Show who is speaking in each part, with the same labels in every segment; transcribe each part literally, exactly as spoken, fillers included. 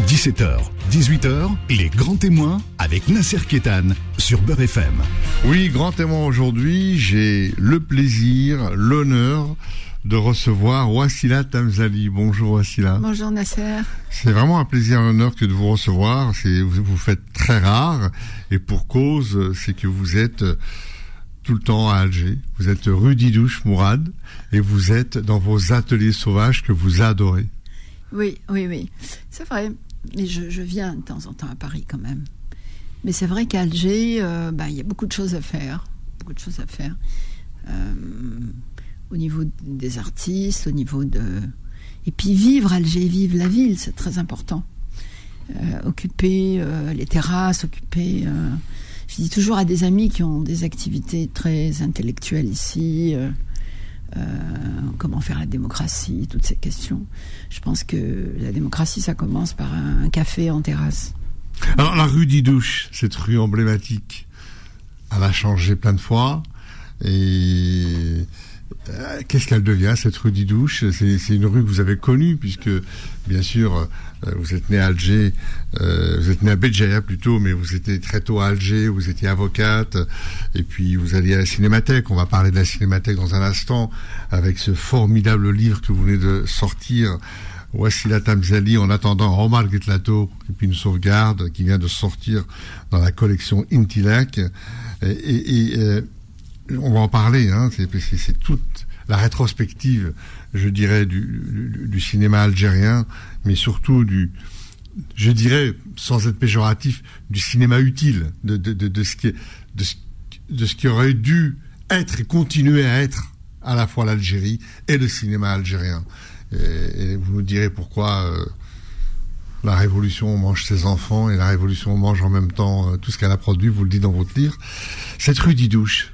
Speaker 1: dix-sept heures, dix-huit heures, les grands témoins avec Nasser Kétan sur Beurre F M.
Speaker 2: Oui, grand témoin aujourd'hui, j'ai le plaisir, l'honneur de recevoir Wassila Tamzali. Bonjour Wassila.
Speaker 3: Bonjour Nasser.
Speaker 2: C'est vraiment un plaisir et un honneur que de vous recevoir. C'est, vous, vous faites très rare et pour cause, c'est que vous êtes tout le temps à Alger. Vous êtes rue Didouche Mourad et vous êtes dans vos ateliers sauvages que vous adorez.
Speaker 3: Oui, oui, oui. C'est vrai. Mais je, je viens de temps en temps à Paris quand même. Mais c'est vrai qu'à Alger, euh, bah, y a beaucoup de choses à faire. Beaucoup de choses à faire. Euh, au niveau des artistes, au niveau de... Et puis vivre Alger, vivre la ville, c'est très important. Euh, occuper euh, les terrasses, occuper... Euh... Je dis toujours à des amis qui ont des activités très intellectuelles ici... Euh... Euh, comment faire la démocratie, toutes ces questions. Je pense que la démocratie, ça commence par un, un café en terrasse.
Speaker 2: Alors la rue Didouche, cette rue emblématique, elle a changé plein de fois. Et euh, qu'est-ce qu'elle devient, cette rue Didouche? c'est, c'est une rue que vous avez connue, puisque bien sûr euh, vous êtes né à Alger, euh, vous êtes né à Béjaïa plutôt, mais vous étiez très tôt à Alger, vous étiez avocate, et puis vous alliez à la Cinémathèque. On va parler de la Cinémathèque dans un instant, avec ce formidable livre que vous venez de sortir, Wassila Tamzali, en attendant Omar Guetlato, et puis une sauvegarde qui vient de sortir dans la collection Intilak. Et, et, et euh, on va en parler, hein, c'est, c'est, c'est toute la rétrospective, je dirais, du, du, du cinéma algérien, mais surtout du, je dirais, sans être péjoratif, du cinéma utile, de, de, de, de, ce qui, de, de ce qui aurait dû être et continuer à être à la fois l'Algérie et le cinéma algérien. Et, et vous nous direz pourquoi euh, la Révolution mange ses enfants et la Révolution mange en même temps euh, tout ce qu'elle a produit, vous le dites dans votre livre. Cette rue Didouche,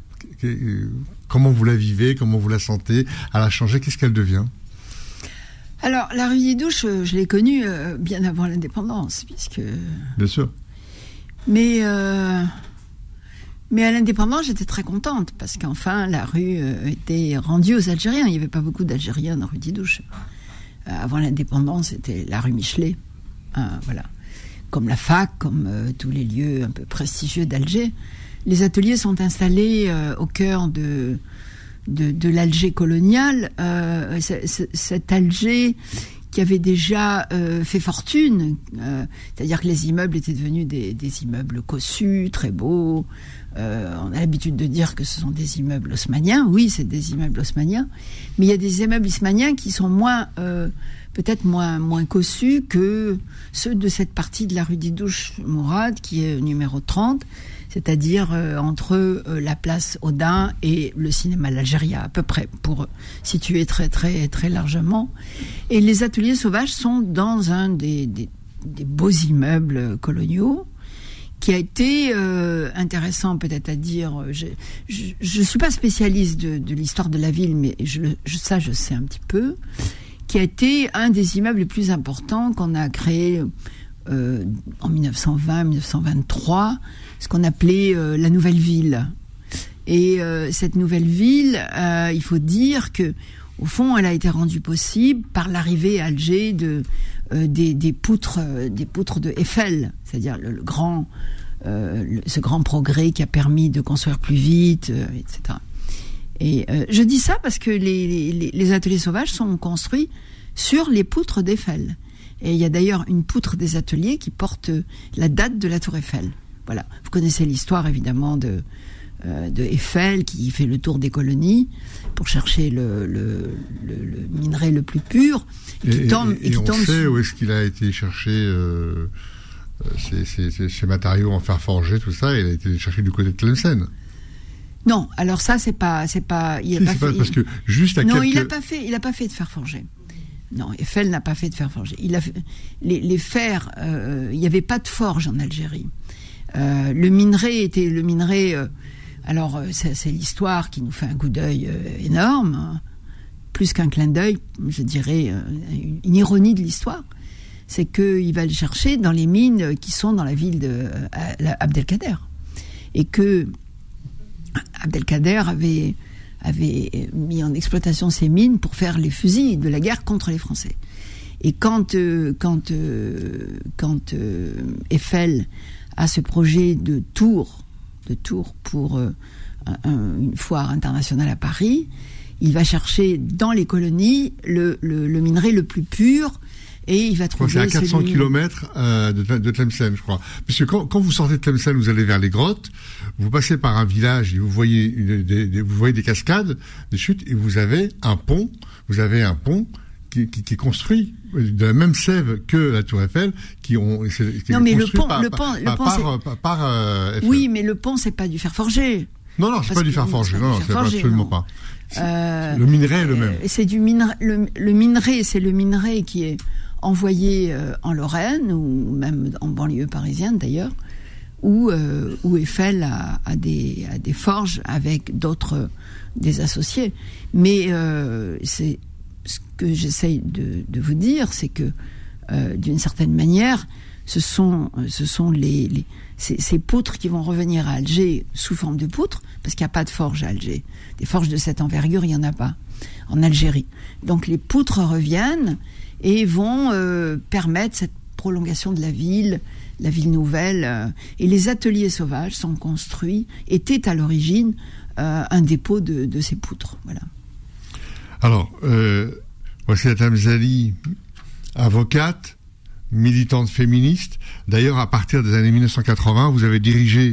Speaker 2: comment vous la vivez, comment vous la sentez? Elle a changé, qu'est-ce qu'elle devient?
Speaker 3: Alors, la rue Didouche, je l'ai connue euh, bien avant l'indépendance, puisque...
Speaker 2: Bien sûr.
Speaker 3: Mais, euh, mais à l'indépendance, j'étais très contente, parce qu'enfin, la rue euh, était rendue aux Algériens. Il n'y avait pas beaucoup d'Algériens dans la rue Didouche. Euh, avant l'indépendance, c'était la rue Michelet. Hein, voilà. Comme la fac, comme euh, tous les lieux un peu prestigieux d'Alger. Les ateliers sont installés euh, au cœur de, de, de l'Alger colonial. Euh, c- c- cet Alger qui avait déjà euh, fait fortune, euh, c'est-à-dire que les immeubles étaient devenus des, des immeubles cossus, très beaux. Euh, on a l'habitude de dire que ce sont des immeubles haussmanniens. Oui, c'est des immeubles haussmanniens. Mais il y a des immeubles haussmanniens qui sont moins... Euh, peut-être moins, moins cossus que ceux de cette partie de la rue Didouche Mourad, qui est numéro trente, c'est-à-dire euh, entre euh, la place Audin et le cinéma l'Algéria, à peu près, pour situer très, très, très largement. Et les ateliers sauvages sont dans un des, des, des beaux immeubles coloniaux, qui a été euh, intéressant peut-être à dire. Je ne suis pas spécialiste de, de l'histoire de la ville, mais je, je, ça, je sais un petit peu, qui a été un des immeubles les plus importants qu'on a créé euh, en dix-neuf cent vingt dix-neuf cent vingt-trois, ce qu'on appelait euh, la Nouvelle Ville. Et euh, cette Nouvelle Ville, euh, il faut dire que, au fond, elle a été rendue possible par l'arrivée à Alger de euh, des, des poutres, euh, des poutres de Eiffel, c'est-à-dire le, le grand, euh, le, ce grand progrès qui a permis de construire plus vite, euh, et cetera. Et euh, je dis ça parce que les, les, les ateliers sauvages sont construits sur les poutres d'Eiffel. Et il y a d'ailleurs une poutre des ateliers qui porte la date de la tour Eiffel. Voilà. Vous connaissez l'histoire évidemment de, euh, de Eiffel qui fait le tour des colonies pour chercher le, le, le, le minerai le plus pur. Et,
Speaker 2: et,
Speaker 3: qui tombe,
Speaker 2: et,
Speaker 3: et qui
Speaker 2: on
Speaker 3: tombe
Speaker 2: sait
Speaker 3: sous...
Speaker 2: où est-ce qu'il a été chercher euh, ces, ces, ces, ces matériaux en fer forgé, tout ça. Il a été cherché du côté de Tlemcen.
Speaker 3: Non, alors ça c'est pas, c'est pas, il a
Speaker 2: si,
Speaker 3: pas
Speaker 2: c'est
Speaker 3: fait.
Speaker 2: Pas, parce que juste à
Speaker 3: non,
Speaker 2: quelques...
Speaker 3: il a pas fait, il a pas fait de fer forgé. Non, Eiffel n'a pas fait de fer forgé. Il a fait, les, les fers, euh, il n'y avait pas de forge en Algérie. Euh, le minerai était le minerai. Euh, alors c'est, c'est l'histoire qui nous fait un coup d'œil euh, énorme, hein, plus qu'un clin d'œil, je dirais euh, une, une ironie de l'histoire. C'est qu'il va le chercher dans les mines qui sont dans la ville de euh, Abdelkader, et que Abdelkader avait, avait mis en exploitation ces mines pour faire les fusils de la guerre contre les Français. Et quand, euh, quand, euh, quand euh, Eiffel a ce projet de tour, de tour pour euh, un, une foire internationale à Paris, il va chercher dans les colonies le, le, le minerai le plus pur. Et il va trouver.
Speaker 2: C'est à quatre cents kilomètres euh, de, de Tlemcen, je crois. Puisque quand, quand vous sortez de Tlemcen, vous allez vers les grottes, vous passez par un village et vous voyez une, des, des, vous voyez des cascades, des chutes, et vous avez un pont. Vous avez un pont qui, qui, qui est construit de la même sève que la Tour Eiffel, qui ont. Qui est
Speaker 3: non, mais le pont,
Speaker 2: par,
Speaker 3: le pont,
Speaker 2: par,
Speaker 3: le
Speaker 2: par,
Speaker 3: pont,
Speaker 2: par, par, par euh, Eiffel.
Speaker 3: Oui, mais le pont, c'est pas du fer forgé.
Speaker 2: Non, non, c'est pas du fer forgé. Non, non, c'est absolument pas.
Speaker 3: Euh,
Speaker 2: le minerai est le même.
Speaker 3: C'est du minerai. Le, le minerai, c'est le minerai qui est envoyé euh, en Lorraine ou même en banlieue parisienne d'ailleurs, où, euh, où Eiffel a, a, des, a des forges avec d'autres, des associés. Mais euh, c'est ce que j'essaye de, de vous dire, c'est que euh, d'une certaine manière, ce sont, ce sont les, les, ces, ces poutres qui vont revenir à Alger sous forme de poutres, parce qu'il n'y a pas de forge à Alger. Des forges de cette envergure, il n'y en a pas en Algérie. Donc les poutres reviennent et vont euh, permettre cette prolongation de la ville, la ville nouvelle. Euh, et les ateliers sauvages sont construits, étaient à l'origine euh, un dépôt de, de ces poutres. Voilà.
Speaker 2: Alors, euh, Wassila Tamzali, avocate, militante féministe. D'ailleurs, à partir des années mille neuf cent quatre-vingts, vous avez dirigé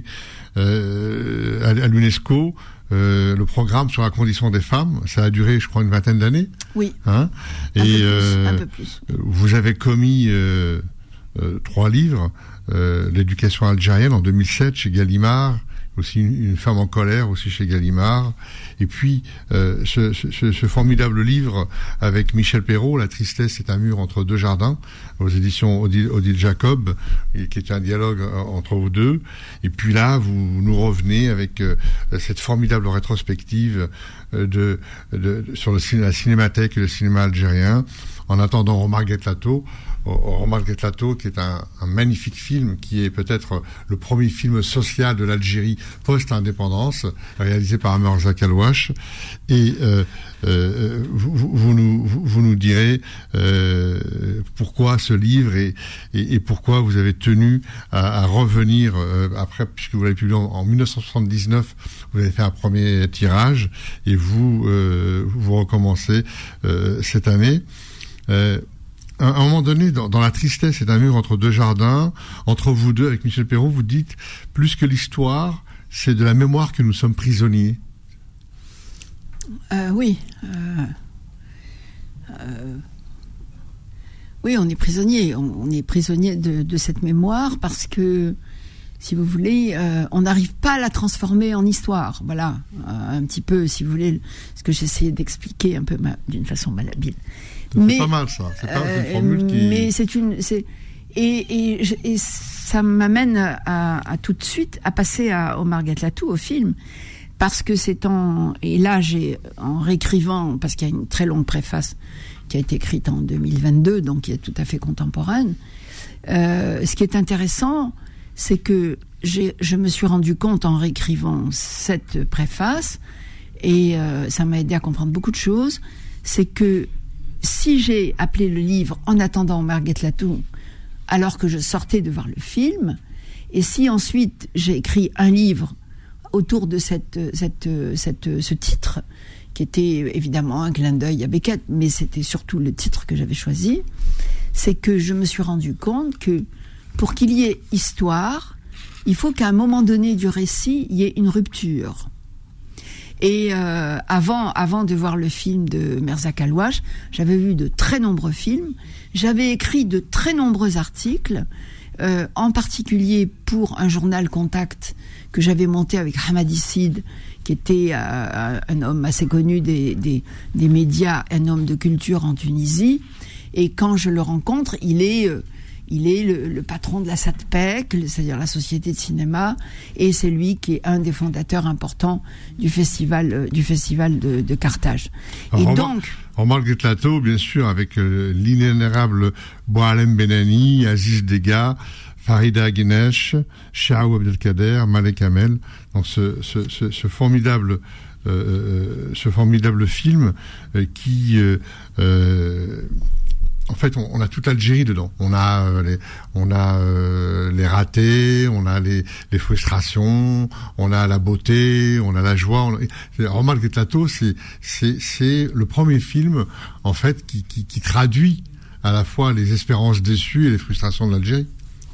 Speaker 2: euh, à, à l'UNESCO Euh, le programme sur la condition des femmes. Ça a duré, je crois, une vingtaine d'années.
Speaker 3: Oui.
Speaker 2: Hein
Speaker 3: un,
Speaker 2: Et
Speaker 3: peu
Speaker 2: euh,
Speaker 3: plus, un peu plus.
Speaker 2: Vous avez commis euh, euh, trois livres. Euh, L'éducation algérienne en deux mille sept chez Gallimard, aussi une, une femme en colère aussi chez Gallimard. Et puis euh, ce, ce, ce formidable livre avec Michel Perrault, La tristesse est un mur entre deux jardins, aux éditions Odile, Odile Jacob, et qui est un dialogue entre vous deux. Et puis là, vous nous revenez avec euh, cette formidable rétrospective euh, de, de, de sur le ciné, la cinémathèque et le cinéma algérien. En attendant Omar Guetlato, Omar Guetlato, qui est un, un magnifique film, qui est peut-être le premier film social de l'Algérie post-indépendance, réalisé par Amer Zakalouache. Et euh, euh, vous, vous, nous, vous, vous nous direz euh, pourquoi ce livre et, et, et pourquoi vous avez tenu à, à revenir euh, après, puisque vous l'avez publié en, en mille neuf cent soixante-dix-neuf, vous avez fait un premier tirage et vous euh, vous recommencez euh, cette année. Euh, à un moment donné, dans, dans La tristesse, c'est un mur entre deux jardins, entre vous deux, avec Michel Perrault, vous dites, plus que l'histoire, c'est de la mémoire que nous sommes prisonniers.
Speaker 3: Euh, oui. Euh, euh, oui, on est prisonnier. On, on est prisonnier de, de cette mémoire parce que, si vous voulez, euh, on n'arrive pas à la transformer en histoire. Voilà, euh, un petit peu, si vous voulez, ce que j'essayais d'expliquer un peu ma, d'une façon malhabile.
Speaker 2: C'est
Speaker 3: mais,
Speaker 2: pas mal, ça. C'est pas
Speaker 3: euh,
Speaker 2: une formule qui...
Speaker 3: Mais c'est une... C'est, et, et, et ça m'amène à, à tout de suite à passer à Omar Guetlatou, au film, parce que c'est en... Et là, j'ai, en réécrivant, parce qu'il y a une très longue préface qui a été écrite en deux mille vingt-deux, donc qui est tout à fait contemporaine, euh, ce qui est intéressant, c'est que j'ai, je me suis rendu compte en réécrivant cette préface, et euh, ça m'a aidé à comprendre beaucoup de choses, c'est que si j'ai appelé le livre En attendant Omar Guetlatou, alors que je sortais de voir le film, et si ensuite j'ai écrit un livre autour de cette, cette, cette, ce titre, qui était évidemment un clin d'œil à Beckett, mais c'était surtout le titre que j'avais choisi, c'est que je me suis rendu compte que pour qu'il y ait histoire, il faut qu'à un moment donné du récit, il y ait une rupture. Et euh, avant, avant de voir le film de Merzak Alouache, j'avais vu de très nombreux films, j'avais écrit de très nombreux articles, euh, en particulier pour un journal Contact que j'avais monté avec Hamadi Sid, qui était euh, un homme assez connu des, des, des médias, un homme de culture en Tunisie. Et quand je le rencontre, il est... Euh, Il est le, le patron de la SATPEC, c'est-à-dire la Société de cinéma, et c'est lui qui est un des fondateurs importants du festival, euh, du festival de, de Carthage.
Speaker 2: Alors,
Speaker 3: et
Speaker 2: Omar,
Speaker 3: donc,
Speaker 2: Omar Guetlatou, bien sûr, avec euh, l'inénérable Boualem Benani, Aziz Dega, Farida Guinesh, Shaou Abdelkader, Malek Hamel. Donc ce, ce, ce, ce formidable, euh, ce formidable film euh, qui euh, euh, en fait, on, on a toute l'Algérie dedans. On a euh, les, on a euh, les ratés, on a les, les frustrations, on a la beauté, on a la joie. On a... Omar Guetlato, c'est, c'est, c'est le premier film en fait qui, qui, qui traduit à la fois les espérances déçues et les frustrations de l'Algérie.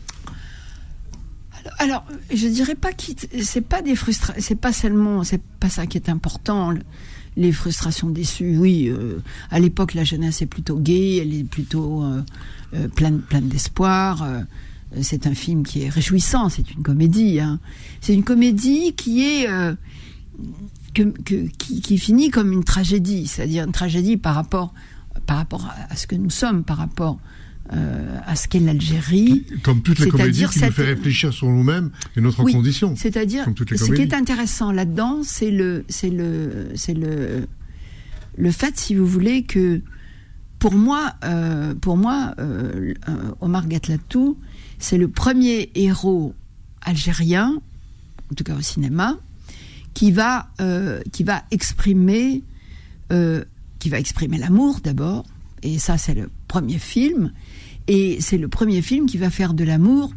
Speaker 3: Alors, alors je dirais pas que c'est pas des frustrations, c'est pas seulement, c'est pas ça qui est important. Le... Les frustrations déçues, oui. Euh, à l'époque, la jeunesse est plutôt gaie, elle est plutôt euh, euh, pleine, pleine d'espoir. Euh, c'est un film qui est réjouissant, c'est une comédie. Hein. C'est une comédie qui est euh, que, que, qui, qui finit comme une tragédie, c'est-à-dire une tragédie par rapport, par rapport à, à ce que nous sommes, par rapport euh, à ce qu'est l'Algérie.
Speaker 2: Comme toutes les comédies qui cette... nous fait réfléchir sur nous-mêmes et notre
Speaker 3: oui,
Speaker 2: condition.
Speaker 3: C'est-à-dire, ce qui est intéressant là-dedans, c'est le, c'est le, c'est le, le fait, si vous voulez, que pour moi, euh, pour moi, euh, Omar Guetlato, c'est le premier héros algérien, en tout cas au cinéma, qui va, euh, qui va exprimer, euh, qui va exprimer l'amour d'abord. Et ça, c'est le premier film. Et c'est le premier film qui va faire de l'amour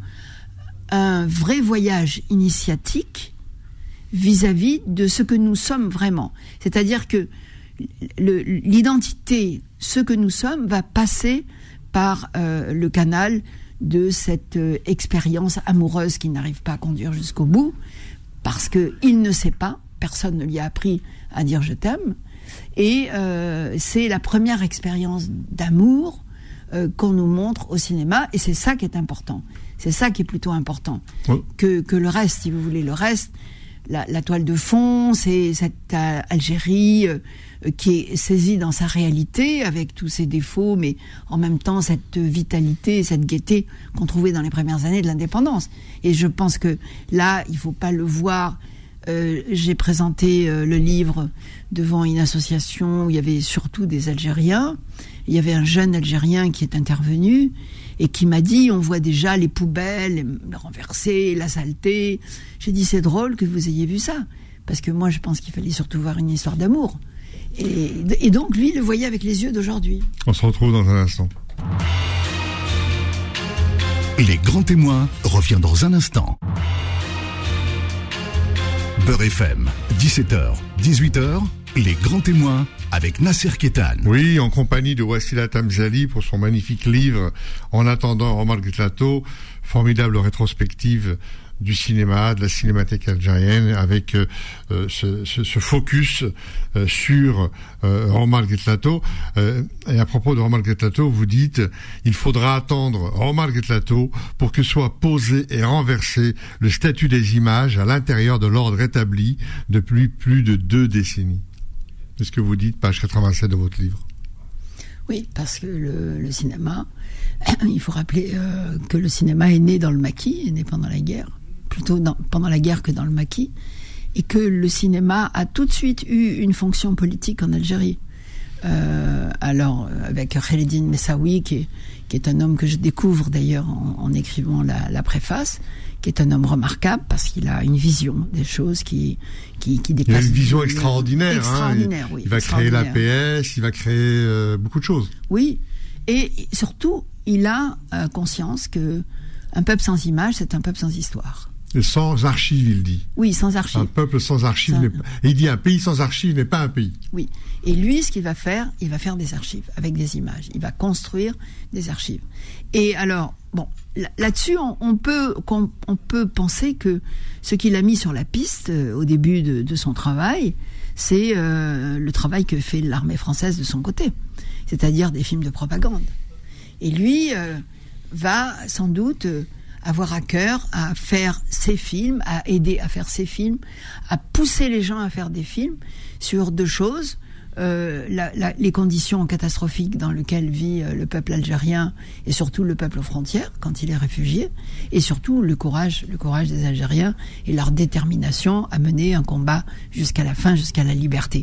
Speaker 3: un vrai voyage initiatique vis-à-vis de ce que nous sommes vraiment. C'est-à-dire que le, l'identité, ce que nous sommes, va passer par euh, le canal de cette euh, expérience amoureuse qui n'arrive pas à conduire jusqu'au bout, parce qu'il ne sait pas, personne ne lui a appris à dire « je t'aime ». Et euh, c'est la première expérience d'amour euh, qu'on nous montre au cinéma, et c'est ça qui est important. C'est ça qui est plutôt important oui. que, que le reste, si vous voulez. Le reste, la, la toile de fond, c'est cette euh, Algérie euh, qui est saisie dans sa réalité, avec tous ses défauts, mais en même temps cette vitalité, cette gaieté qu'on trouvait dans les premières années de l'indépendance. Et je pense que là, il ne faut pas le voir... Euh, j'ai présenté euh, le livre devant une association où il y avait surtout des Algériens. Il y avait un jeune Algérien qui est intervenu et qui m'a dit, on voit déjà les poubelles renversées, la saleté. J'ai dit, c'est drôle que vous ayez vu ça, parce que moi je pense qu'il fallait surtout voir une histoire d'amour. Et, et donc lui, il le voyait avec les yeux d'aujourd'hui.
Speaker 2: On se retrouve dans un instant.
Speaker 1: Les grands témoins revient dans un instant. Beurre F M, dix-sept heures, dix-huit heures, les grands témoins avec Nasser Kétan.
Speaker 2: Oui, en compagnie de Wassila Tamzali pour son magnifique livre En attendant Omar Guetlato, formidable rétrospective du cinéma, de la cinémathèque algérienne, avec euh, ce, ce, ce focus euh, sur euh, Omar Guetlato. Euh, et à propos de Omar Guetlato, vous dites il faudra attendre Omar Guetlato pour que soit posé et renversé le statut des images à l'intérieur de l'ordre établi depuis plus de deux décennies. C'est ce que vous dites, page quatre-vingt-sept de votre livre.
Speaker 3: Oui, parce que le, le cinéma, il faut rappeler euh, que le cinéma est né dans le maquis, est né pendant la guerre. Plutôt dans, pendant la guerre que dans le maquis, et que le cinéma a tout de suite eu une fonction politique en Algérie. Euh, alors, avec Khéledine Messaoui, qui est, qui est un homme que je découvre d'ailleurs en, en écrivant la, la préface, qui est un homme remarquable parce qu'il a une vision des choses qui, qui, qui dépasse...
Speaker 2: Il a une vision extraordinaire.
Speaker 3: Extraordinaire,
Speaker 2: hein, il,
Speaker 3: oui.
Speaker 2: Il va créer l'A P S, il va créer euh, beaucoup de choses.
Speaker 3: Oui, et surtout, il a euh, conscience que un peuple sans image, c'est un peuple sans histoire.
Speaker 2: Et sans archives, il dit.
Speaker 3: Oui, sans archives.
Speaker 2: Un peuple sans archives ça... n'est pas... Et il dit un pays sans archives n'est pas un pays.
Speaker 3: Oui. Et lui, ce qu'il va faire, il va faire des archives avec des images. Il va construire des archives. Et alors, bon, là-dessus, on, on peut, on, on peut penser que ce qu'il a mis sur la piste euh, au début de, de son travail, c'est euh, le travail que fait l'armée française de son côté. C'est-à-dire des films de propagande. Et lui euh, va sans doute... Euh, avoir à cœur à faire ses films, à aider à faire ses films, à pousser les gens à faire des films sur deux choses. Euh, la, la, les conditions catastrophiques dans lesquelles vit euh, le peuple algérien et surtout le peuple aux frontières quand il est réfugié, et surtout le courage, le courage des Algériens et leur détermination à mener un combat jusqu'à la fin, jusqu'à la liberté.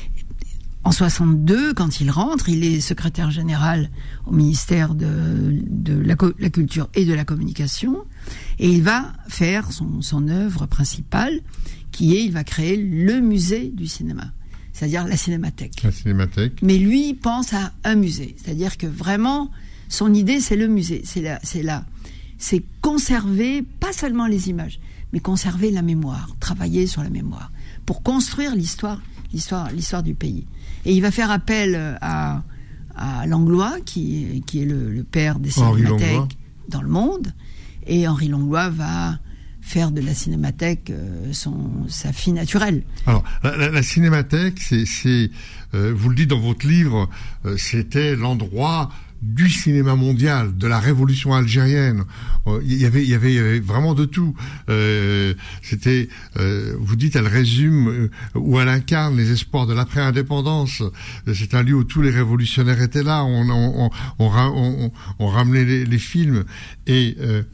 Speaker 3: En soixante-deux, quand il rentre, il est secrétaire général au ministère de, de la, la Culture et de la Communication, et il va faire son, son œuvre principale, qui est, il va créer le musée du cinéma. c'est-à-dire la cinémathèque.
Speaker 2: La cinémathèque.
Speaker 3: Mais lui, il pense à un musée. C'est-à-dire que vraiment, son idée, c'est le musée. C'est la, c'est la, c'est conserver, pas seulement les images, mais conserver la mémoire, travailler sur la mémoire, pour construire l'histoire, l'histoire, l'histoire du pays. Et il va faire appel à, à Langlois, qui, qui est le, le père des cinémathèques dans le monde. Et Henri Langlois va faire de la cinémathèque euh, son, sa fille naturelle.
Speaker 2: Alors, la, la, la cinémathèque, c'est, c'est euh, vous le dites dans votre livre, euh, c'était l'endroit du cinéma mondial, de la révolution algérienne. Il euh, y avait, il y avait, il y avait vraiment de tout. Euh, c'était, euh, vous dites, elle résume euh, ou elle incarne les espoirs de l'après-indépendance. C'est un lieu où tous les révolutionnaires étaient là. On, on, on, on, on, on ramenait les, les films et euh,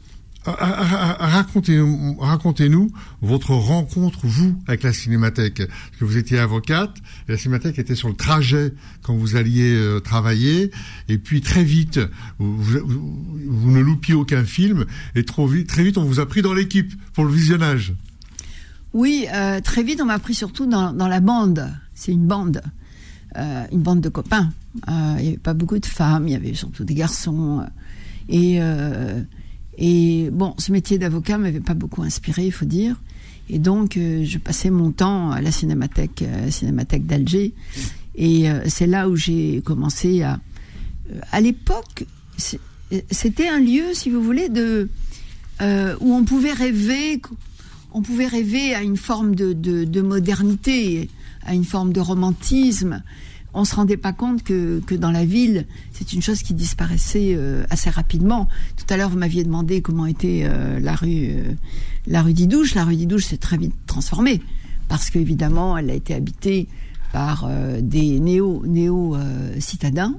Speaker 2: Racontez, racontez-nous votre rencontre, vous, avec la cinémathèque. Parce que vous étiez avocate, et la cinémathèque était sur le trajet quand vous alliez euh, travailler, et puis très vite, vous, vous, vous ne loupiez aucun film, et trop vite, très vite, on vous a pris dans l'équipe pour le visionnage.
Speaker 3: Oui, euh, très vite, on m'a pris surtout dans, dans la bande. C'est une bande, euh, une bande de copains. Euh, il n'y avait pas beaucoup de femmes, il y avait surtout des garçons. Et... Euh, Et bon, ce métier d'avocat m'avait pas beaucoup inspiré, il faut dire. Et donc, euh, je passais mon temps à la cinémathèque, à la cinémathèque d'Alger. Et euh, c'est là où j'ai commencé à... Euh, à l'époque, c'était un lieu, si vous voulez, de euh, où on pouvait rêver, on pouvait rêver à une forme de, de, de modernité, à une forme de romantisme. On se rendait pas compte que, que dans la ville, c'est une chose qui disparaissait euh, assez rapidement. Tout à l'heure, vous m'aviez demandé comment était euh, la rue, euh, la rue d'Idouche. La rue d'Idouche s'est très vite transformée parce qu'évidemment, elle a été habitée par euh, des néo, néo euh, citadins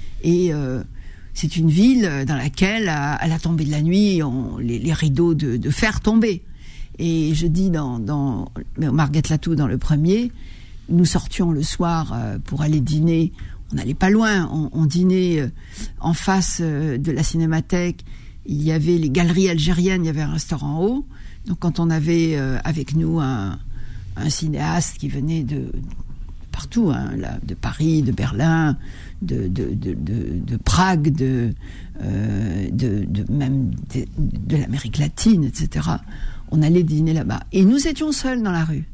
Speaker 3: et euh, c'est une ville dans laquelle, à, à la tombée de la nuit, on, les, les rideaux de, de fer tombaient. Et je dis dans, dans Marguerite Latou dans le premier. Nous sortions le soir euh, pour aller dîner. On n'allait pas loin. On, on dînait euh, en face euh, de la cinémathèque. Il y avait les galeries algériennes. Il y avait un restaurant en haut. Donc, quand on avait euh, avec nous un, un cinéaste qui venait de, de partout, hein, là, de Paris, de Berlin, de, de, de, de, de Prague, de, euh, de, de même de, de l'Amérique latine, et cetera. On allait dîner là-bas. Et nous étions seuls dans la rue.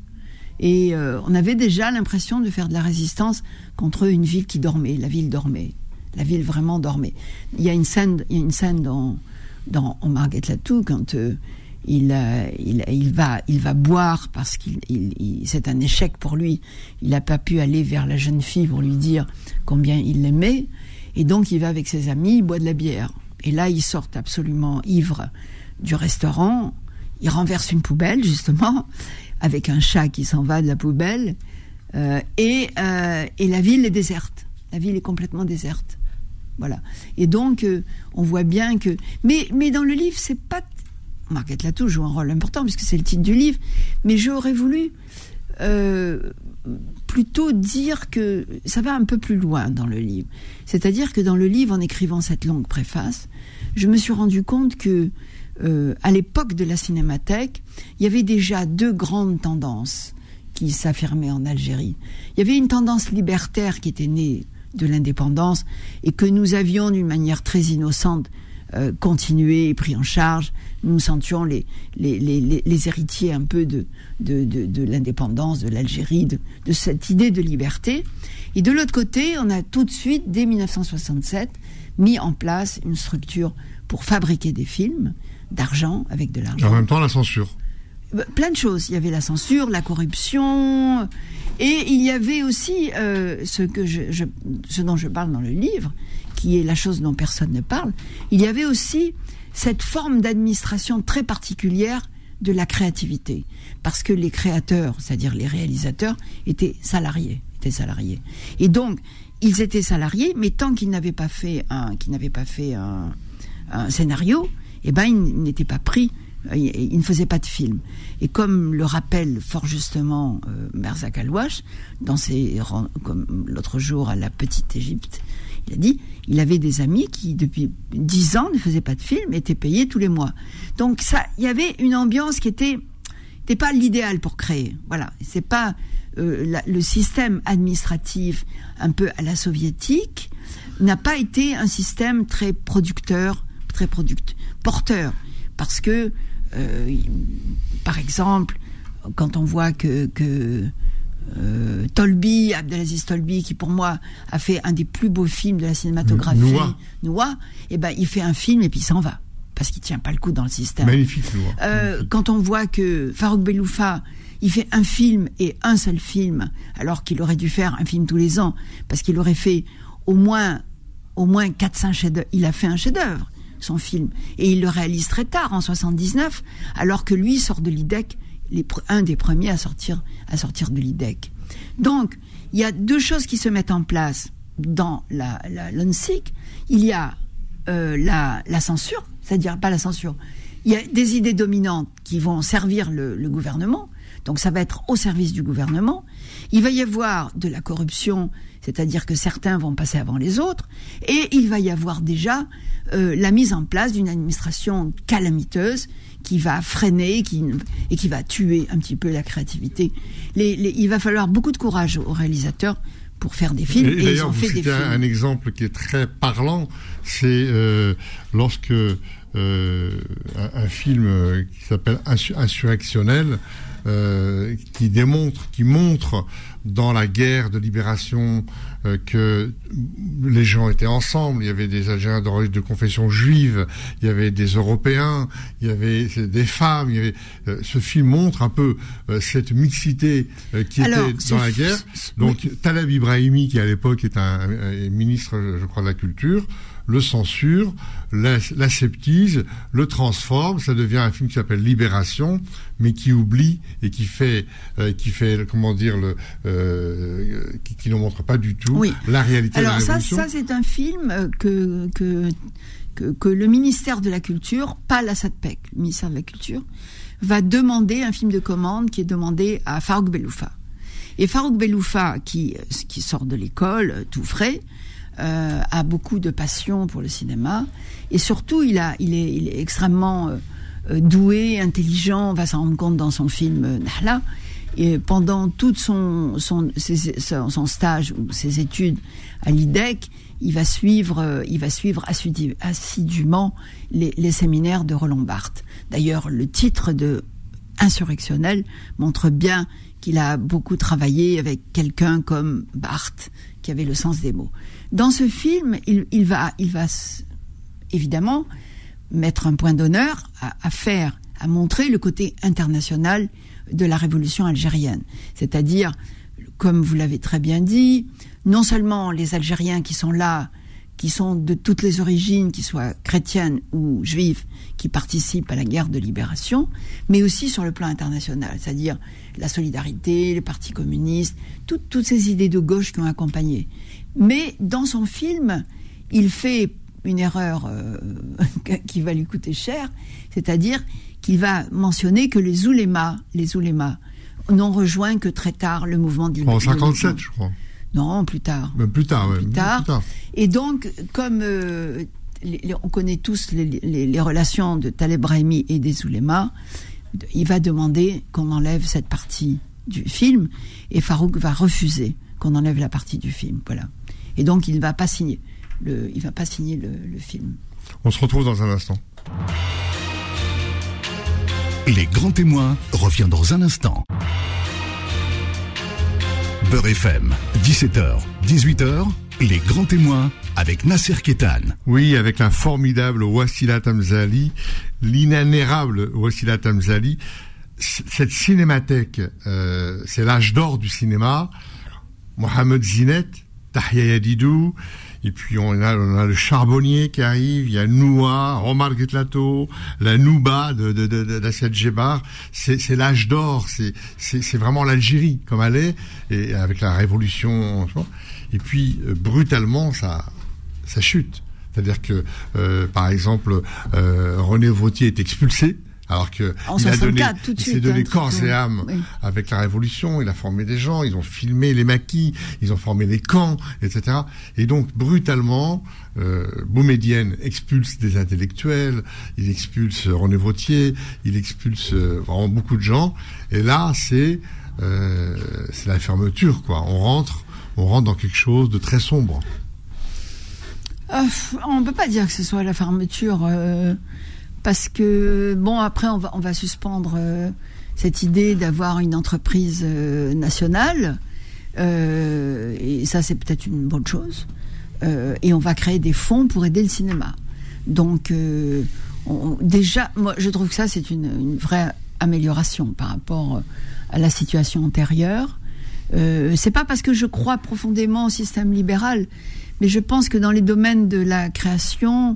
Speaker 3: Et euh, on avait déjà l'impression de faire de la résistance contre une ville qui dormait. La ville dormait. La ville vraiment dormait. Il y a une scène, il y a une scène dans, dans en Marguerite Latou quand euh, il, euh, il, il, va, il va boire parce qu'il, il, il, c'est un échec pour lui. Il n'a pas pu aller vers la jeune fille pour lui dire combien il l'aimait. Et donc il va avec ses amis, il boit de la bière. Et là, ils sortent absolument ivres du restaurant. Il renverse une poubelle, justement, avec un chat qui s'en va de la poubelle, euh, et, euh, et la ville est déserte. La ville est complètement déserte. Voilà. Et donc, euh, on voit bien que... Mais, mais dans le livre, c'est pas... Marguerite Latou joue un rôle important, puisque c'est le titre du livre, mais j'aurais voulu euh, plutôt dire que ça va un peu plus loin dans le livre. C'est-à-dire que dans le livre, en écrivant cette longue préface, je me suis rendu compte que Euh, à l'époque de la cinémathèque, il y avait déjà deux grandes tendances qui s'affirmaient en Algérie. Il y avait une tendance libertaire qui était née de l'indépendance et que nous avions d'une manière très innocente euh, continué et pris en charge. Nous nous sentions les, les, les, les, les héritiers un peu de, de, de, de l'indépendance, de l'Algérie, de, de cette idée de liberté. Et de l'autre côté, on a tout de suite, dès dix-neuf cent soixante-sept, mis en place une structure pour fabriquer des films d'argent, avec de l'argent.
Speaker 2: En même temps, la censure.
Speaker 3: Plein de choses. Il y avait la censure, la corruption, et il y avait aussi euh, ce, que je, je, ce dont je parle dans le livre, qui est la chose dont personne ne parle. Il y avait aussi cette forme d'administration très particulière de la créativité, parce que les créateurs, c'est-à-dire les réalisateurs, étaient salariés, étaient salariés. Et donc, ils étaient salariés, mais tant qu'ils n'avaient pas fait un, qu'ils n'avaient pas fait un, un scénario, eh ben, ils n'étaient pas pris, ils ne faisaient pas de film. Et comme le rappelle fort justement euh, Merzak Alouache, dans ses, comme l'autre jour à la Petite Égypte, il a dit, il avait des amis qui, depuis dix ans, ne faisaient pas de film, étaient payés tous les mois. Donc ça, il y avait une ambiance qui était n'est pas l'idéal pour créer. Voilà, c'est pas euh, la, le système administratif un peu à la soviétique n'a pas été un système très producteur, très product, porteur, parce que euh, par exemple, quand on voit que, que euh, Tolbi, Abdelaziz Tolbi, qui pour moi a fait un des plus beaux films de la cinématographie,
Speaker 2: Noua,
Speaker 3: Noua, et ben il fait un film et puis il s'en va parce qu'il tient pas le coup dans le système.
Speaker 2: Magnifique, Noua.
Speaker 3: Euh,
Speaker 2: Magnifique.
Speaker 3: Quand on voit que Farouk Beloufa, il fait un film et un seul film, alors qu'il aurait dû faire un film tous les ans, parce qu'il aurait fait au moins au moins quatre cinq chefs-d'œuvre. Il a fait un chef-d'œuvre, son film, et il le réalise très tard, en soixante-dix-neuf, alors que lui sort de l'I D E C, les, un des premiers à sortir, à sortir de l'I D E C. Donc, il y a deux choses qui se mettent en place dans la, la l'O N S I C. Il y a euh, la, la censure, c'est-à-dire pas la censure. Il y a des idées dominantes qui vont servir le, le gouvernement, donc ça va être au service du gouvernement. Il va y avoir de la corruption, c'est-à-dire que certains vont passer avant les autres, et il va y avoir déjà euh, la mise en place d'une administration calamiteuse qui va freiner qui, et qui va tuer un petit peu la créativité. Les, les, il va falloir beaucoup de courage aux réalisateurs pour faire des films, et,
Speaker 2: et
Speaker 3: ils ont fait des films.
Speaker 2: Un, un exemple qui est très parlant, c'est euh, lorsque euh, un, un film qui s'appelle Insurrectionnel, euh, qui démontre, qui montre dans la guerre de libération euh, que les gens étaient ensemble. Il y avait des Algériens de, de confession juive, il y avait des Européens, il y avait des femmes. Il y avait, euh, ce film montre un peu euh, cette mixité euh, qui Alors, était dans la guerre. Donc oui. Taleb Ibrahimi, qui à l'époque est un, un ministre, je crois, de la culture, le censure, l'aseptise, le transforme, ça devient un film qui s'appelle Libération, mais qui oublie et qui fait, euh, qui fait, comment dire, le, euh, qui, qui ne montre pas du tout
Speaker 3: oui.
Speaker 2: la réalité
Speaker 3: Alors,
Speaker 2: de la
Speaker 3: ça,
Speaker 2: révolution.
Speaker 3: ça, c'est un film que, que, que, que le ministère de la Culture, pas la SADPEC, le ministère de la Culture, va demander un film de commande qui est demandé à Farouk Beloufa. Et Farouk Beloufa, qui, qui sort de l'école, tout frais, Euh, a beaucoup de passion pour le cinéma, et surtout il a, il est, il est extrêmement euh, doué, intelligent. On va s'en rendre compte dans son film euh, Nahla. Et pendant tout son son, ses, son son stage ou ses études à l'I D E C, il va suivre, euh, il va suivre assidu, assidûment les, les séminaires de Roland Barthes. D'ailleurs, le titre de Insurrectionnel montre bien qu'il a beaucoup travaillé avec quelqu'un comme Barthes, qui avait le sens des mots. Dans ce film, il, il va, il va évidemment mettre un point d'honneur à, à faire, à montrer le côté international de la révolution algérienne. C'est-à-dire, comme vous l'avez très bien dit, non seulement les Algériens qui sont là, qui sont de toutes les origines, qu'ils soient chrétiennes ou juives, qui participent à la guerre de libération, mais aussi sur le plan international, c'est-à-dire la solidarité, les partis communistes, tout, toutes ces idées de gauche qui ont accompagné. Mais dans son film, il fait une erreur euh, qui va lui coûter cher, c'est-à-dire qu'il va mentionner que les oulémas, les oulémas n'ont rejoint que très tard le mouvement d'Il-
Speaker 2: en cinquante-sept, je crois.
Speaker 3: Non, plus tard.
Speaker 2: Même plus tard, ouais.
Speaker 3: Plus tard.
Speaker 2: Plus tard.
Speaker 3: Et donc, comme euh, les, les, on connaît tous les, les, les relations de Taleb Brahimi et des oulémas, il va demander qu'on enlève cette partie du film, et Farouk va refuser qu'on enlève la partie du film. Voilà. Et donc, il ne va pas signer le, il va pas signer le, le film.
Speaker 2: On se retrouve dans un instant.
Speaker 1: Les grands témoins revient dans un instant. Beurre F M, dix-sept heures, dix-huit heures, les grands témoins avec Nasser Kétan.
Speaker 2: Oui, avec la formidable Wassila Tamzali, l'inanérable Wassila Tamzali. Cette cinémathèque, euh, c'est l'âge d'or du cinéma. Mohamed Zinet, Tahia Yadidou, et puis on a, on a le Charbonnier qui arrive, il y a Noua, Omar Guetlato, la Nouba de, de, de, d'Assiad Djebar. C'est, c'est l'âge d'or, c'est, c'est, c'est vraiment l'Algérie comme elle est, et avec la révolution. Et puis euh, brutalement, ça, ça chute. C'est-à-dire que, euh, par exemple, euh, René Vautier est expulsé Alors que
Speaker 3: en
Speaker 2: il a donné,
Speaker 3: tout de
Speaker 2: il
Speaker 3: suite,
Speaker 2: s'est donné
Speaker 3: hein,
Speaker 2: corps
Speaker 3: tout,
Speaker 2: et âme
Speaker 3: oui.
Speaker 2: avec la Révolution. Il a formé des gens, ils ont filmé les maquis, ils ont formé les camps, et cetera. Et donc brutalement, euh, Boumedienne expulse des intellectuels, il expulse René Vauthier, il expulse euh, vraiment beaucoup de gens. Et là, c'est euh, c'est la fermeture, quoi. On rentre, on rentre dans quelque chose de très sombre.
Speaker 3: Euh, on ne peut pas dire que ce soit la fermeture. Euh... Parce que, bon, après, on va, on va suspendre euh, cette idée d'avoir une entreprise euh, nationale. Euh, et ça, c'est peut-être une bonne chose. Euh, et on va créer des fonds pour aider le cinéma. Donc, euh, on, déjà, moi, je trouve que ça, c'est une, une vraie amélioration par rapport à la situation antérieure. Euh, c'est pas parce que je crois profondément au système libéral, mais je pense que dans les domaines de la création...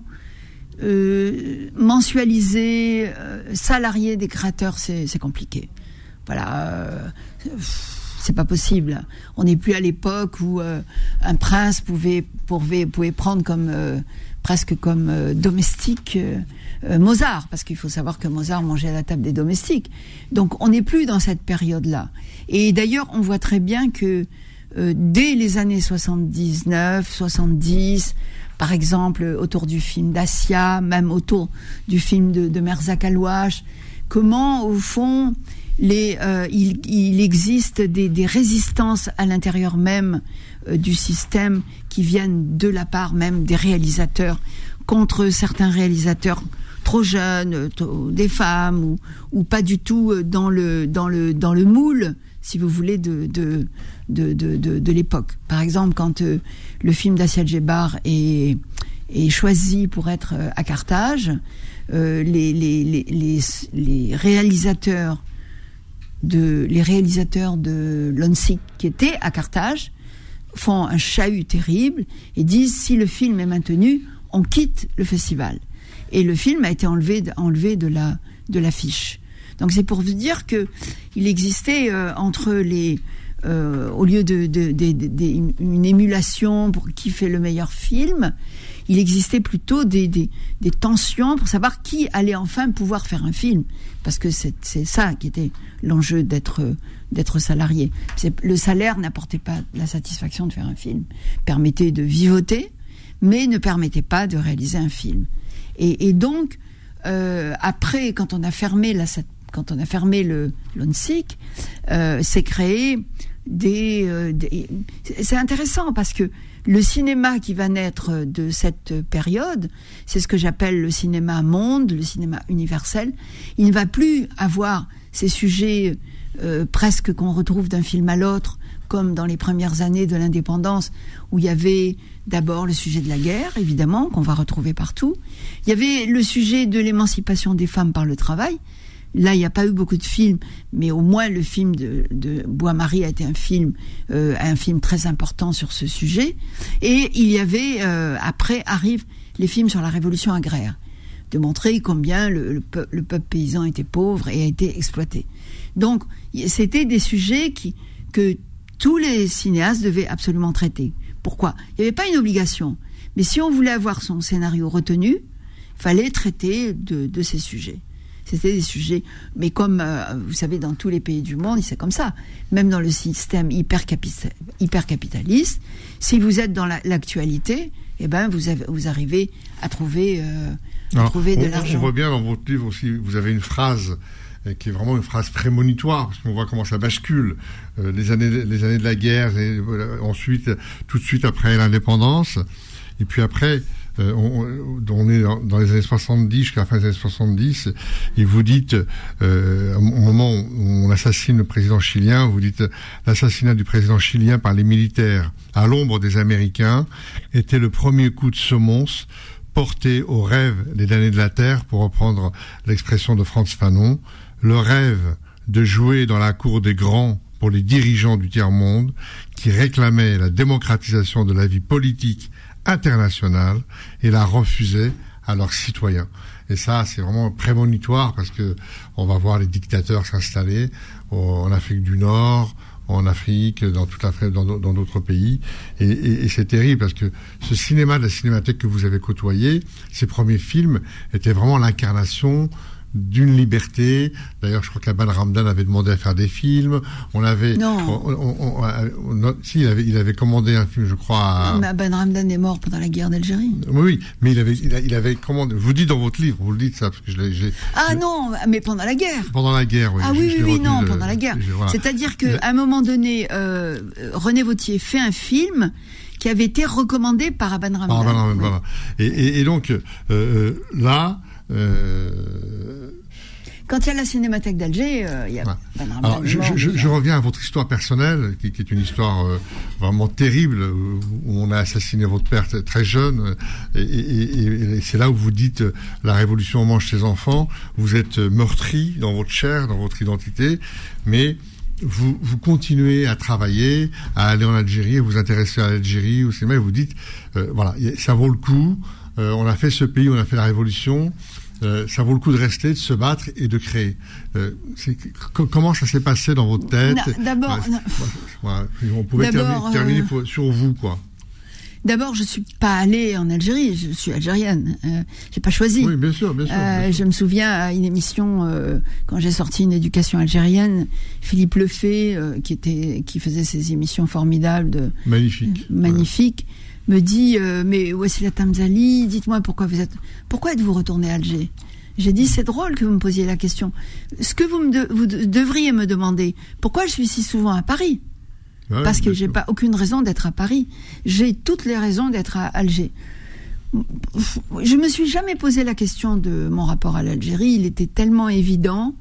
Speaker 3: Euh, mensualiser, euh, salarier des créateurs, c'est, c'est compliqué. Voilà, euh, c'est pas possible. On n'est plus à l'époque où euh, un prince pouvait, pouvait, pouvait prendre comme euh, presque comme euh, domestique euh, euh, Mozart, parce qu'il faut savoir que Mozart mangeait à la table des domestiques. Donc on n'est plus dans cette période-là. Et d'ailleurs, on voit très bien que euh, dès les années soixante-dix-neuf, soixante-dix, par exemple, autour du film d'Assia, même autour du film de, de Merzak Alouache, comment, au fond, les, euh, il, il existe des, des résistances à l'intérieur même euh, du système qui viennent de la part même des réalisateurs contre certains réalisateurs trop jeunes, trop, des femmes, ou, ou pas du tout dans le, dans le, dans le moule, si vous voulez, de, de, de, de, de, de l'époque. Par exemple, quand euh, le film d'Assia Djebar est, est choisi pour être euh, à Carthage, euh, les, les, les, les, les réalisateurs de, les réalisateurs de l'Onsik qui étaient à Carthage font un chahut terrible et disent, si le film est maintenu, on quitte le festival. Et le film a été enlevé, enlevé de la, de l'affiche. Donc c'est pour vous dire que il existait euh, entre les, euh, au lieu de, de, de, de, de une, une émulation pour qui fait le meilleur film, il existait plutôt des, des, des tensions pour savoir qui allait enfin pouvoir faire un film, parce que c'est, c'est ça qui était l'enjeu d'être d'être salarié. C'est, le salaire n'apportait pas la satisfaction de faire un film, permettait de vivoter, mais ne permettait pas de réaliser un film. Et, et donc euh, après, quand on a fermé la quand on a fermé le l'Onsik, euh, c'est créé des, euh, des... C'est intéressant parce que le cinéma qui va naître de cette période, c'est ce que j'appelle le cinéma monde, le cinéma universel. Il ne va plus avoir ces sujets euh, presque qu'on retrouve d'un film à l'autre, comme dans les premières années de l'indépendance, où il y avait d'abord le sujet de la guerre, évidemment, qu'on va retrouver partout. Il y avait le sujet de l'émancipation des femmes par le travail. Là, il n'y a pas eu beaucoup de films, mais au moins le film de, de Bois-Marie a été un film, euh, un film très important sur ce sujet. Et il y avait, euh, après arrivent les films sur la révolution agraire, de montrer combien le, le, peu, le peuple paysan était pauvre et a été exploité. Donc, c'était des sujets qui, que tous les cinéastes devaient absolument traiter. Pourquoi ? Il n'y avait pas une obligation. Mais si on voulait avoir son scénario retenu, il fallait traiter de, de ces sujets. C'était des sujets, mais comme euh, vous savez, dans tous les pays du monde, c'est comme ça. Même dans le système hyper, capital, hyper capitaliste, si vous êtes dans la, l'actualité, eh ben vous, avez, vous arrivez à trouver, euh, à Alors, trouver de
Speaker 2: on,
Speaker 3: l'argent.
Speaker 2: On voit bien dans votre livre aussi, vous avez une phrase qui est vraiment une phrase prémonitoire, parce qu'on voit comment ça bascule. Euh, les années, les années de la guerre, et euh, ensuite, tout de suite après l'indépendance, et puis après. Euh, on, on est dans, dans les années soixante-dix jusqu'à la fin des années soixante-dix, et vous dites, euh, au moment où on assassine le président chilien, vous dites l'assassinat du président chilien par les militaires à l'ombre des Américains était le premier coup de semonce porté au rêve des damnés de la terre, pour reprendre l'expression de Frantz Fanon, le rêve de jouer dans la cour des grands pour les dirigeants du tiers-monde qui réclamaient la démocratisation de la vie politique internationale et la refusaient à leurs citoyens. Et ça, c'est vraiment prémonitoire, parce que on va voir les dictateurs s'installer en Afrique du Nord, en Afrique, dans toute l'Afrique, dans, dans d'autres pays. Et, et, et c'est terrible, parce que ce cinéma de la Cinémathèque que vous avez côtoyé, ces premiers films étaient vraiment l'incarnation d'une liberté. D'ailleurs, je crois qu'Aban Ramdan avait demandé à faire des films. On avait,
Speaker 3: non.
Speaker 2: On, on, on, on, si, il avait, il avait commandé un film, je crois. À...
Speaker 3: Mais Aban Ramdan est mort pendant la guerre d'Algérie.
Speaker 2: Oui, oui, mais il avait, il, a, il avait commandé. Je vous dis dans votre livre, vous le dites ça parce que je l'ai. J'ai,
Speaker 3: ah
Speaker 2: j'ai...
Speaker 3: non, mais pendant la guerre.
Speaker 2: Pendant la guerre, oui.
Speaker 3: Ah
Speaker 2: je,
Speaker 3: oui,
Speaker 2: je
Speaker 3: oui, oui, non,
Speaker 2: de,
Speaker 3: pendant la guerre.
Speaker 2: Je, voilà.
Speaker 3: C'est-à-dire qu'à a... un moment donné, euh, René Vauthier fait un film qui avait été recommandé par Aban Ramdan. Par Aban Ramdan,
Speaker 2: oui. Voilà. Et, et, et donc euh, là. Euh...
Speaker 3: Quand il y a la Cinémathèque d'Alger, euh, il y a. Ouais.
Speaker 2: Alors, je, je, je reviens à votre histoire personnelle, qui, qui est une histoire euh, vraiment terrible, où on a assassiné votre père très jeune, et, et, et, et c'est là où vous dites euh, la révolution mange ses enfants. Vous êtes meurtri dans votre chair, dans votre identité, mais vous, vous continuez à travailler, à aller en Algérie, à vous intéresser à l'Algérie, au cinéma, et vous dites, euh, voilà, ça vaut le coup. Euh, on a fait ce pays, on a fait la révolution. Euh, ça vaut le coup de rester, de se battre et de créer. Euh, c'est, c- comment ça s'est passé dans votre tête?
Speaker 3: Non, d'abord,
Speaker 2: ouais, voilà, on pouvait
Speaker 3: d'abord,
Speaker 2: terminer, terminer
Speaker 3: euh,
Speaker 2: pour, sur vous, quoi.
Speaker 3: D'abord, je suis pas allée en Algérie. Je suis algérienne. Euh, j'ai pas choisi.
Speaker 2: Oui, bien sûr, bien sûr.
Speaker 3: Euh,
Speaker 2: bien sûr.
Speaker 3: Je me souviens à une émission euh, quand j'ai sorti une éducation algérienne, Philippe Lefay, euh, qui était, qui faisait ces émissions formidables de
Speaker 2: magnifique,
Speaker 3: euh, magnifique. Ouais. Me dit euh, mais Wassila Tamzali, dites-moi pourquoi vous êtes pourquoi êtes-vous retourné à Alger? J'ai dit c'est drôle que vous me posiez la question. Ce que vous me de, vous de, devriez me demander, pourquoi je suis si souvent à Paris? Ouais, parce que j'ai sûr. Pas aucune raison d'être à Paris. J'ai toutes les raisons d'être à Alger. Je me suis jamais posé la question de mon rapport à l'Algérie. Il était tellement évident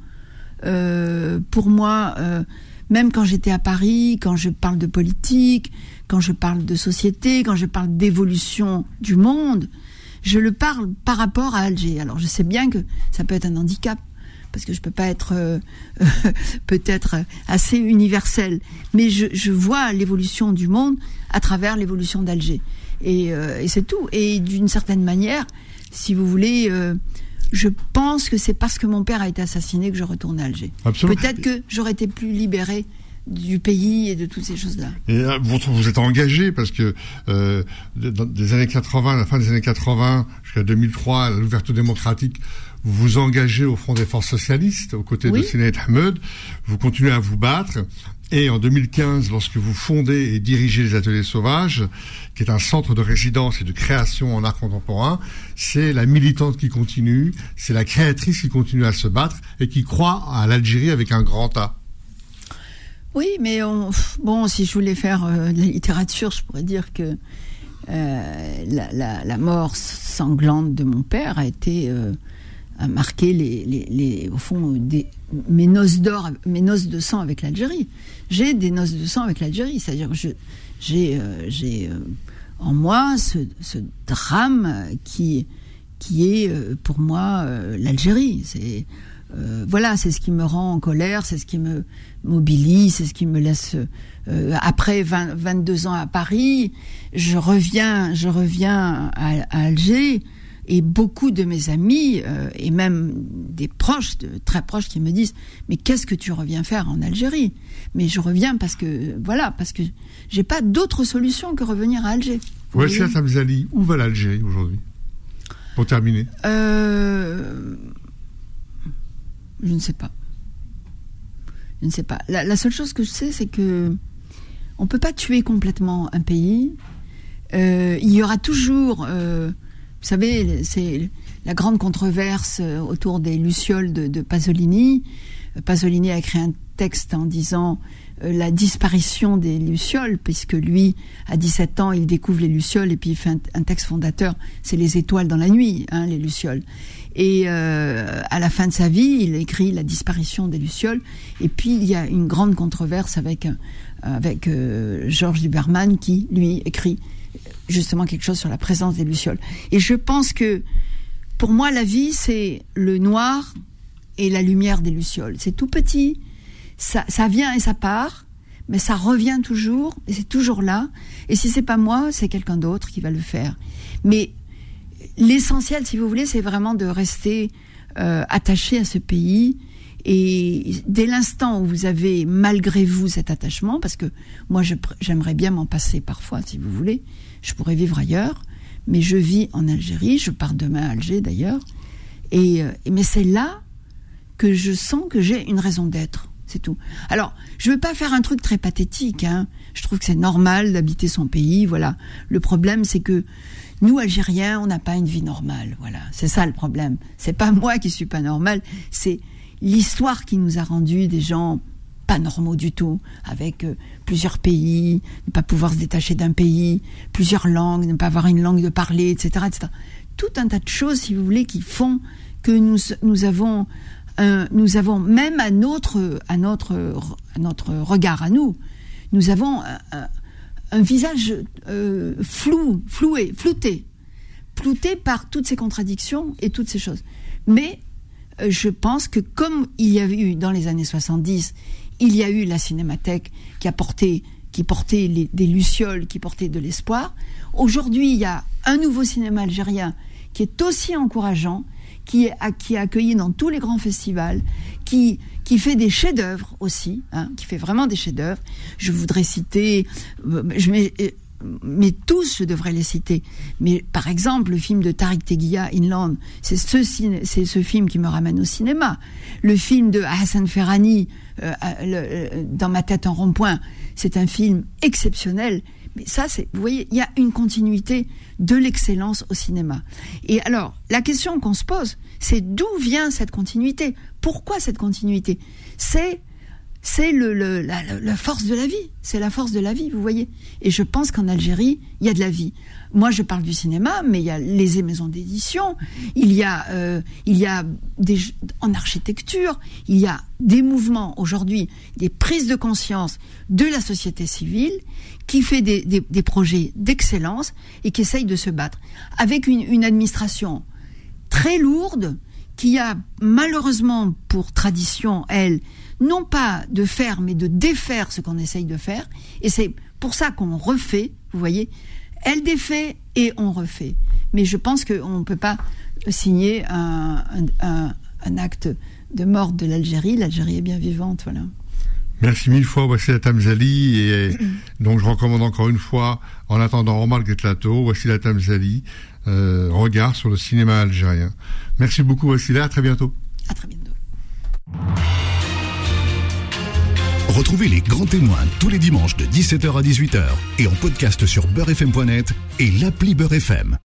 Speaker 3: euh, pour moi. Euh, Même quand j'étais à Paris, quand je parle de politique, quand je parle de société, quand je parle d'évolution du monde, je le parle par rapport à Alger. Alors je sais bien que ça peut être un handicap, parce que je peux pas être euh, peut-être assez universel, mais je, je vois l'évolution du monde à travers l'évolution d'Alger. Et, euh, et c'est tout. Et d'une certaine manière, si vous voulez... Euh, je pense que c'est parce que mon père a été assassiné que je retourne à Alger. Absolument. Peut-être que j'aurais été plus libérée du pays et de toutes ces choses-là.
Speaker 2: Et euh, vous, vous êtes engagé parce que euh, dans des années quatre-vingts, à la fin des années quatre-vingts jusqu'à deux mille trois, à l'ouverture démocratique, vous vous engagez au Front des forces socialistes aux côtés oui. de Séné Ahmed. Vous continuez à vous battre. Et en deux mille quinze, lorsque vous fondez et dirigez les Ateliers Sauvages, qui est un centre de résidence et de création en art contemporain, c'est la militante qui continue, c'est la créatrice qui continue à se battre et qui croit à l'Algérie avec un grand A.
Speaker 3: Oui, mais on, bon, si je voulais faire euh, de la littérature, je pourrais dire que euh, la, la, la mort sanglante de mon père a été... Euh, a marqué les, les, les, au fond des, mes noces d'or, mes noces de sang avec l'Algérie. J'ai des noces de sang avec l'Algérie, c'est-à-dire que je, j'ai, euh, j'ai euh, en moi ce, ce drame qui, qui est euh, pour moi euh, l'Algérie. C'est, euh, voilà, c'est ce qui me rend en colère, c'est ce qui me mobilise, c'est ce qui me laisse... Euh, après vingt, vingt-deux ans à Paris, je reviens, je reviens à, à Alger. Et beaucoup de mes amis, euh, et même des proches, de, très proches, qui me disent « Mais qu'est-ce que tu reviens faire en Algérie ?» Mais je reviens parce que, voilà, parce que j'ai pas d'autre solution que revenir à Alger.
Speaker 2: Wassila Tamzali, où va l'Algérie aujourd'hui? Pour terminer.
Speaker 3: Euh, je ne sais pas. Je ne sais pas. La, la seule chose que je sais, c'est que on peut pas tuer complètement un pays. Euh, il y aura toujours... Euh, Vous savez, c'est la grande controverse autour des lucioles de, de Pasolini. Pasolini a écrit un texte en disant euh, la disparition des lucioles, puisque lui, à dix-sept ans, il découvre les lucioles et puis il fait un, un texte fondateur, c'est les étoiles dans la nuit, hein, les lucioles. Et euh, à la fin de sa vie, il écrit la disparition des lucioles. Et puis il y a une grande controverse avec, avec euh, Georges Duberman qui, lui, écrit justement quelque chose sur la présence des lucioles. Et je pense que, pour moi, la vie, c'est le noir et la lumière des lucioles. C'est tout petit, ça, ça vient et ça part, mais ça revient toujours, et c'est toujours là. Et si c'est pas moi, c'est quelqu'un d'autre qui va le faire. Mais l'essentiel, si vous voulez, c'est vraiment de rester euh, attaché à ce pays. Et dès l'instant où vous avez, malgré vous, cet attachement, parce que moi, je, j'aimerais bien m'en passer parfois, si vous voulez, je pourrais vivre ailleurs, mais je vis en Algérie, je pars demain à Alger d'ailleurs, et, et mais c'est là que je sens que j'ai une raison d'être. C'est tout. Alors, je veux pas faire un truc très pathétique, hein. Je trouve que c'est normal d'habiter son pays, voilà. Le problème, c'est que nous, Algériens, on n'a pas une vie normale, voilà. C'est ça le problème. C'est pas moi qui suis pas normal, c'est l'histoire qui nous a rendu des gens pas normaux du tout, avec euh, plusieurs pays, ne pas pouvoir se détacher d'un pays, plusieurs langues, ne pas avoir une langue de parler, et cetera, et cetera. Tout un tas de choses, si vous voulez, qui font que nous, nous avons... Euh, nous avons même à notre, à notre, à notre regard à nous, nous avons un, un, un visage euh, flou, floué, flouté, flouté par toutes ces contradictions et toutes ces choses. Mais euh, je pense que comme il y a eu dans les années soixante-dix, il y a eu la Cinémathèque qui a porté, qui portait les, des lucioles, qui portait de l'espoir. Aujourd'hui, il y a un nouveau cinéma algérien qui est aussi encourageant, qui est qui est accueilli dans tous les grands festivals, qui qui fait des chefs-d'œuvre aussi, hein, qui fait vraiment des chefs-d'œuvre. Je voudrais citer, je mets, mais tous je devrais les citer. Mais par exemple, le film de Tariq Teguia, Inland, c'est ce c'est ce film qui me ramène au cinéma. Le film de Hassan Ferrani, euh, le, Dans ma tête en rond-point, c'est un film exceptionnel. Mais ça, c'est, vous voyez, il y a une continuité de l'excellence au cinéma. Et alors, la question qu'on se pose, c'est d'où vient cette continuité ? Pourquoi cette continuité ? C'est, c'est le, le, la, la force de la vie. C'est la force de la vie, vous voyez. Et je pense qu'en Algérie, il y a de la vie. Moi, je parle du cinéma, mais il y a les maisons d'édition, il y a, euh, il y a des, en architecture, il y a des mouvements aujourd'hui, des prises de conscience de la société civile qui fait des, des, des projets d'excellence et qui essaye de se battre avec une, une administration très lourde qui a malheureusement pour tradition, elle, non pas de faire mais de défaire ce qu'on essaye de faire, et c'est pour ça qu'on refait, vous voyez, elle défait et on refait. Mais je pense qu'on ne peut pas signer un, un, un, un acte de mort de l'Algérie. L'Algérie est bien vivante, voilà.
Speaker 2: Merci mille fois, Wassila Tamzali, et donc je recommande encore une fois, en attendant Omar Guetlato, Wassila Tamzali, euh, regard sur le cinéma algérien. Merci beaucoup, Wassila, à très bientôt.
Speaker 3: À très bientôt.
Speaker 1: Retrouvez les grands témoins tous les dimanches de dix-sept heures à dix-huit heures et en podcast sur beurre f m point net et l'appli Beurre F M.